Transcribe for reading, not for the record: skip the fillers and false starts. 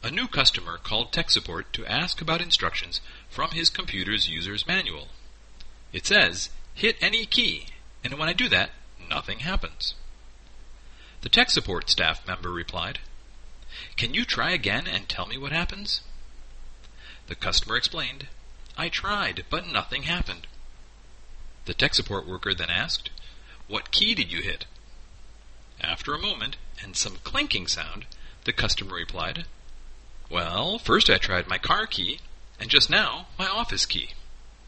A new customer called tech support to ask about instructions from his computer's user's manual. It says, hit any key, and when I do that, nothing happens. The tech support staff member replied, "Can you try again and tell me what happens?" The customer explained, "I tried, but nothing happened." The tech support worker then asked, "What key did you hit?" After a moment, and some clinking sound, the customer replied, "Well, first I tried my car key, and just now my office key."